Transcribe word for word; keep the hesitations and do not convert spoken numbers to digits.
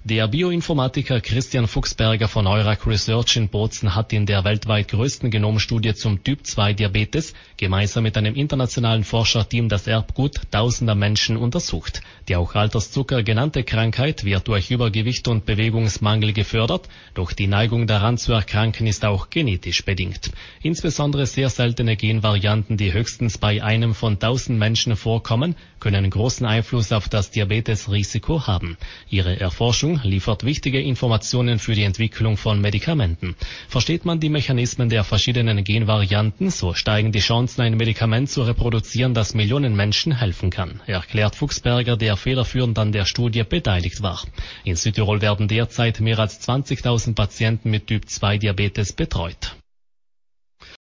Der Bioinformatiker Christian Fuchsberger von Eurac Research in Bozen hat in der weltweit größten Genomstudie zum Typ zwei Diabetes gemeinsam mit einem internationalen Forscherteam das Erbgut tausender Menschen untersucht. Die auch Alterszucker genannte Krankheit wird durch Übergewicht und Bewegungsmangel gefördert, doch die Neigung daran zu erkranken ist auch genetisch bedingt. Insbesondere sehr seltene Genvarianten, die höchstens bei einem von tausend Menschen vorkommen, können großen Einfluss auf das Diabetesrisiko haben. Ihre Erforschung liefert wichtige Informationen für die Entwicklung von Medikamenten. Versteht man die Mechanismen der verschiedenen Genvarianten, so steigen die Chancen, ein Medikament zu reproduzieren, das Millionen Menschen helfen kann, erklärt Fuchsberger, der federführend an der Studie beteiligt war. In Südtirol werden derzeit mehr als zwanzigtausend Patienten mit Typ zwei Diabetes betreut.